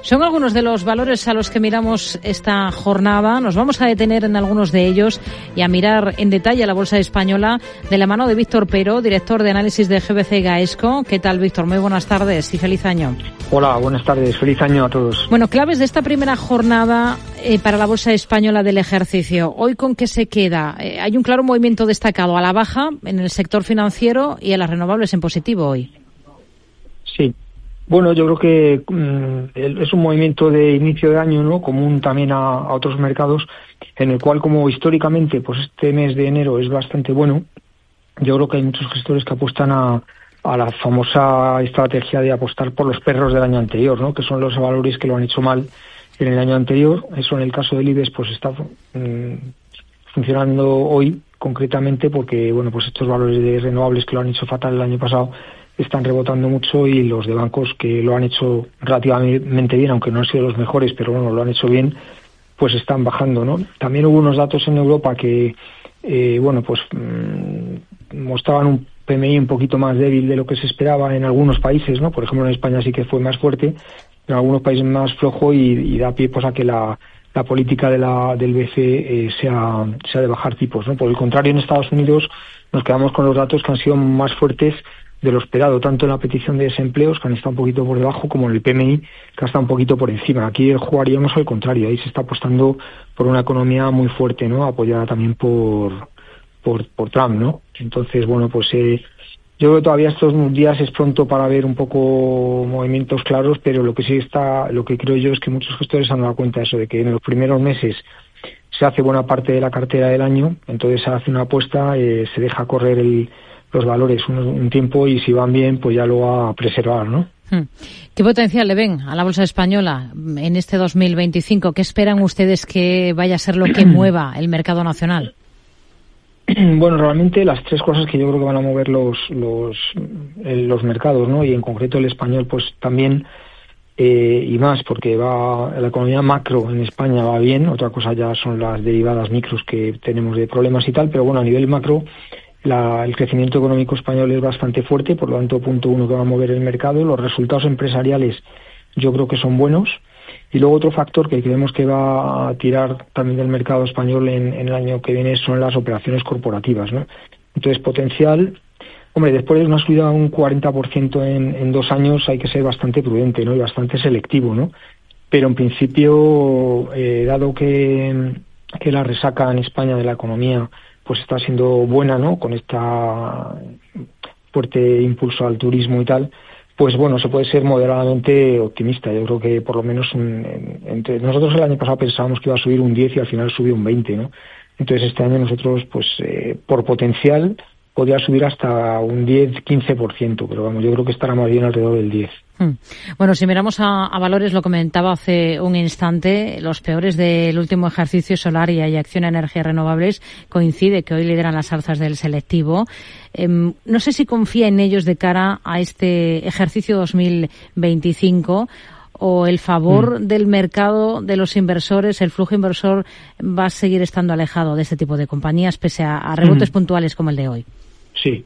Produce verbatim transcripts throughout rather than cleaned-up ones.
Son algunos de los valores a los que miramos esta jornada. Nos vamos a detener en algunos de ellos y a mirar en detalle a la bolsa española de la mano de Víctor Pero, director de análisis de G B C Gaesco. ¿Qué tal, Víctor? Muy buenas tardes y feliz año. Hola, buenas tardes. Feliz año a todos. Bueno, claves de esta primera jornada eh, para la bolsa española del ejercicio. ¿Hoy con qué se queda? Eh, hay un claro movimiento destacado a la baja en el sector financiero y a las renovables en positivo hoy. Sí. Bueno, yo creo que mmm, es un movimiento de inicio de año, ¿no? Común también a, a otros mercados, en el cual, como históricamente, pues este mes de enero es bastante bueno. Yo creo que hay muchos gestores que apuestan a, a la famosa estrategia de apostar por los perros del año anterior, ¿no? Que son los valores que lo han hecho mal en el año anterior. Eso en el caso del IBEX, pues está mmm, funcionando hoy concretamente porque, bueno, pues estos valores de renovables que lo han hecho fatal el año pasado están rebotando mucho y los de bancos que lo han hecho relativamente bien, aunque no han sido los mejores, pero bueno, lo han hecho bien, pues están bajando, ¿no? También hubo unos datos en Europa que, eh, bueno, pues mmm, mostraban un P M I un poquito más débil de lo que se esperaba en algunos países, ¿no? Por ejemplo, en España sí que fue más fuerte, en algunos países más flojo y, y da pie pues a que la, la política de la, del B C E eh, sea, sea de bajar tipos, ¿no? Por el contrario, en Estados Unidos nos quedamos con los datos que han sido más fuertes de lo esperado, tanto en la petición de desempleos, que han estado un poquito por debajo, como en el P M I, que ha estado un poquito por encima. Aquí jugaríamos al contrario, ahí se está apostando por una economía muy fuerte, ¿no? Apoyada también por por, por Trump, ¿no? Entonces, bueno, pues eh, yo creo que todavía estos días es pronto para ver un poco movimientos claros, pero lo que sí está, lo que creo yo es que muchos gestores han dado cuenta de eso, de que en los primeros meses se hace buena parte de la cartera del año, entonces se hace una apuesta, eh, se deja correr el los valores un, un tiempo y si van bien, pues ya lo va a preservar, ¿no? ¿Qué potencial le ven a la bolsa española en este dos mil veinticinco? ¿Qué esperan ustedes que vaya a ser lo que mueva el mercado nacional? Bueno, realmente las tres cosas que yo creo que van a mover los los los mercados, ¿no? Y en concreto el español, pues también eh, y más, porque va la economía macro en España va bien. Otra cosa ya son las derivadas micros que tenemos de problemas y tal, pero bueno, a nivel macro La, el crecimiento económico español es bastante fuerte, por lo tanto, punto uno que va a mover el mercado. Los resultados empresariales yo creo que son buenos. Y luego otro factor que creemos que va a tirar también del mercado español en, en el año que viene son las operaciones corporativas, ¿no? Entonces, potencial, hombre, después de una subida de un cuarenta por ciento en, en dos años hay que ser bastante prudente, ¿no? Y bastante selectivo, ¿no? Pero en principio, eh, dado que, que la resaca en España de la economía pues está siendo buena, ¿no? Con esta fuerte impulso al turismo y tal, pues bueno, se puede ser moderadamente optimista. Yo creo que por lo menos en, en, entre nosotros el año pasado pensábamos que iba a subir un diez y al final subió un veinte, ¿no? Entonces este año nosotros, pues eh, por potencial podría subir hasta un diez a quince por ciento, pero vamos, yo creo que estará más bien alrededor del diez. Bueno, si miramos a, a valores, lo comentaba hace un instante, los peores del último ejercicio, Solaria y Acciona Energías Renovables, coincide que hoy lideran las alzas del selectivo. Eh, no sé si confía en ellos de cara a este ejercicio dos mil veinticinco o el favor mm. del mercado de los inversores, el flujo inversor va a seguir estando alejado de este tipo de compañías pese a, a rebotes mm. puntuales como el de hoy. Sí.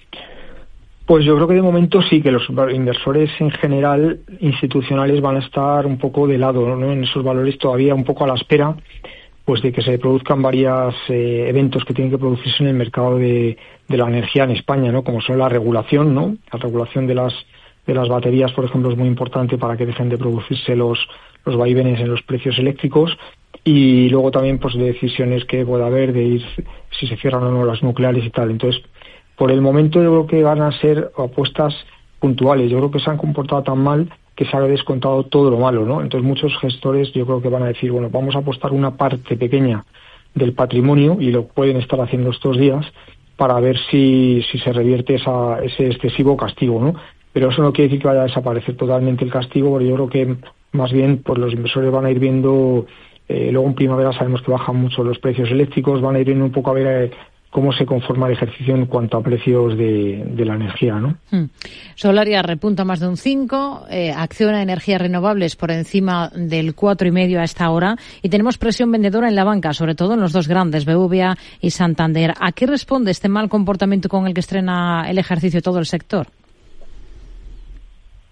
Pues yo creo que de momento sí, que los inversores en general institucionales van a estar un poco de lado, ¿no? En esos valores todavía un poco a la espera, pues de que se produzcan varios eh, eventos que tienen que producirse en el mercado de, de la energía en España, ¿no? Como son la regulación, ¿no? La regulación de las de las baterías, por ejemplo, es muy importante para que dejen de producirse los los vaivenes en los precios eléctricos. Y luego también pues de decisiones que pueda haber de ir si se cierran o no las nucleares y tal. Entonces, por el momento yo creo que van a ser apuestas puntuales. Yo creo que se han comportado tan mal que se ha descontado todo lo malo, ¿no? Entonces muchos gestores yo creo que van a decir, bueno, vamos a apostar una parte pequeña del patrimonio, y lo pueden estar haciendo estos días, para ver si, si se revierte esa, ese excesivo castigo, ¿no? Pero eso no quiere decir que vaya a desaparecer totalmente el castigo, porque yo creo que más bien pues los inversores van a ir viendo, eh, luego en primavera sabemos que bajan mucho los precios eléctricos, van a ir viendo un poco a ver eh, cómo se conforma el ejercicio en cuanto a precios de, de la energía, ¿no? Hmm. Solaria repunta más de un cinco, eh, Acciona Energías Renovables por encima del cuatro y medio a esta hora, y tenemos presión vendedora en la banca, sobre todo en los dos grandes, B B V A y Santander. ¿A qué responde este mal comportamiento con el que estrena el ejercicio todo el sector?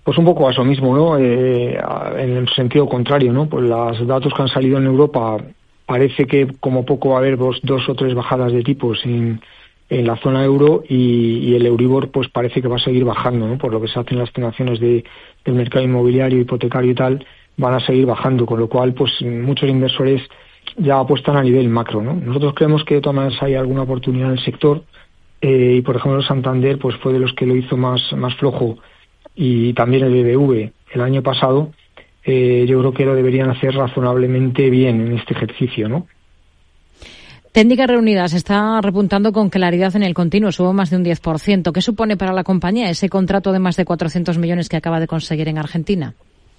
Pues un poco a eso mismo, ¿no? Eh, en el sentido contrario, ¿no? Pues los datos que han salido en Europa parece que como poco va a haber dos, dos o tres bajadas de tipos en, en la zona euro y, y el Euribor pues parece que va a seguir bajando, ¿no? Por lo que se hacen las estimaciones de, del mercado inmobiliario, hipotecario y tal, van a seguir bajando, con lo cual pues muchos inversores ya apuestan a nivel macro, ¿no? Nosotros creemos que de todas maneras hay alguna oportunidad en el sector eh, y por ejemplo Santander pues fue de los que lo hizo más, más flojo y también el B B V el año pasado. Eh, yo creo que lo deberían hacer razonablemente bien en este ejercicio, ¿no? Técnicas Reunidas está repuntando con claridad en el continuo, subo más de un diez por ciento. ¿Qué supone para la compañía ese contrato de más de cuatrocientos millones que acaba de conseguir en Argentina?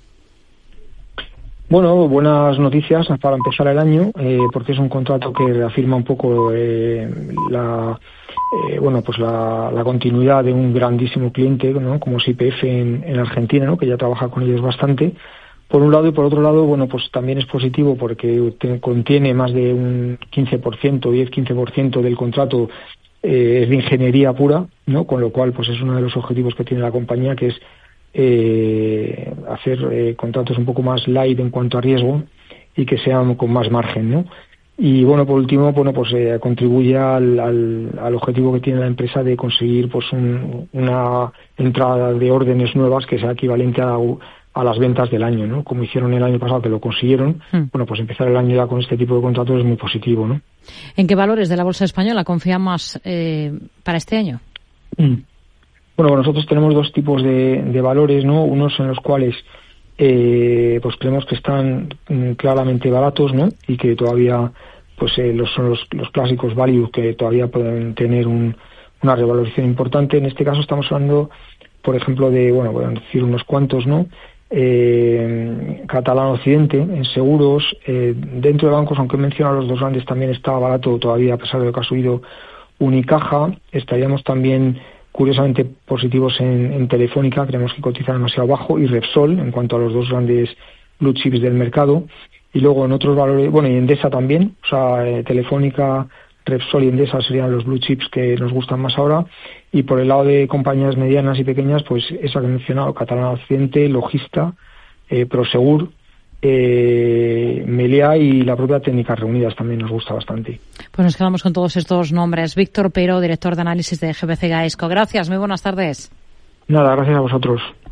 Bueno, buenas noticias para empezar el año, eh, porque es un contrato que reafirma un poco eh, la eh, bueno pues la, la continuidad de un grandísimo cliente, ¿no? Como es Y P F en, en Argentina, ¿no? Que ya trabaja con ellos bastante. Por un lado, y por otro lado, bueno, pues también es positivo porque te, contiene más de un quince por ciento, diez a quince por ciento del contrato eh, es de ingeniería pura, ¿no? Con lo cual, pues es uno de los objetivos que tiene la compañía, que es eh, hacer eh, contratos un poco más light en cuanto a riesgo y que sean con más margen, ¿no? Y bueno, por último, bueno, pues eh, contribuye al, al, al objetivo que tiene la empresa de conseguir pues un, una entrada de órdenes nuevas que sea equivalente a la a las ventas del año, ¿no? Como hicieron el año pasado, que lo consiguieron, mm. bueno, pues empezar el año ya con este tipo de contratos es muy positivo, ¿no? ¿En qué valores de la bolsa española confía más eh, para este año? Mm. Bueno, nosotros tenemos dos tipos de, de valores, ¿no? Unos en los cuales eh, pues creemos que están mm, claramente baratos, ¿no? Y que todavía pues eh, los, son los, los clásicos value que todavía pueden tener un, una revalorización importante. En este caso estamos hablando, por ejemplo, de, bueno, voy a decir unos cuantos, ¿no? Eh, Catalán Occidente, en seguros, eh, dentro de bancos, aunque he mencionado los dos grandes, también está barato todavía, a pesar de lo que ha subido Unicaja. Estaríamos también, curiosamente, positivos en, en Telefónica, creemos que cotiza demasiado bajo, y Repsol, en cuanto a los dos grandes blue chips del mercado. Y luego en otros valores, bueno, y Endesa también, o sea, eh, Telefónica, Repsol y Endesa serían los blue chips que nos gustan más ahora. Y por el lado de compañías medianas y pequeñas, pues esa que he mencionado, Catalán Occidente, Logista, eh, Prosegur, eh, Meliá y la propia Técnicas Reunidas también nos gusta bastante. Pues nos quedamos con todos estos nombres. Víctor Pero, director de análisis de G B C Gaesco. Gracias, muy buenas tardes. Nada, gracias a vosotros.